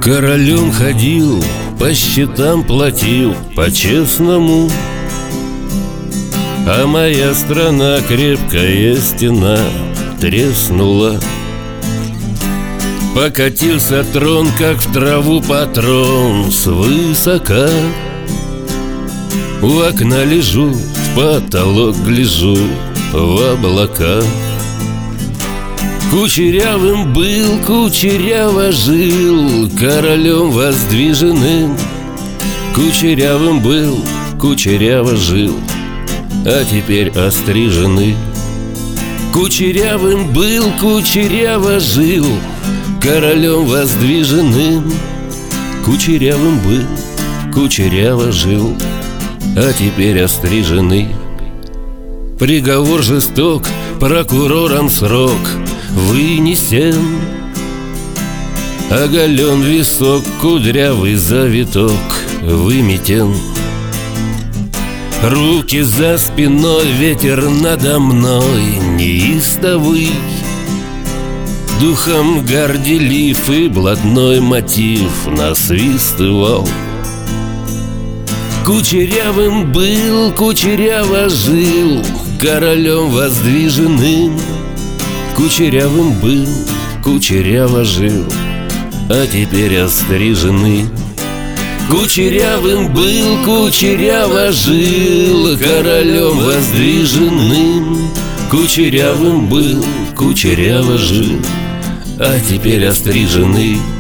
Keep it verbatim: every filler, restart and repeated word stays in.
Королем ходил, по счетам платил, по-честному. А моя страна, крепкая стена, треснула. Покатился трон, как в траву патрон, свысока. У окна лежу, в потолок гляжу, в облака. Кучерявым был, кучеряво жил, королем воздвиженным. Кучерявым был, кучеряво жил, а теперь острижены. Кучерявым был, кучеряво жил, королем воздвиженным. Кучерявым был, кучеряво жил, а теперь острижены. Приговор жесток, прокурором срок вынесен. Оголен висок, кудрявый завиток выметен. Руки за спиной, ветер надо мной неистовый. Духом горделив и блатной мотив насвистывал. Кучерявым был, кучеряво жил, королем воздвиженным. Кучерявым был, кучеряво жил, а теперь острижены. Кучерявым был, кучеряво жил, королем воздвиженным. Кучерявым был, кучеряво жил, а теперь острижены.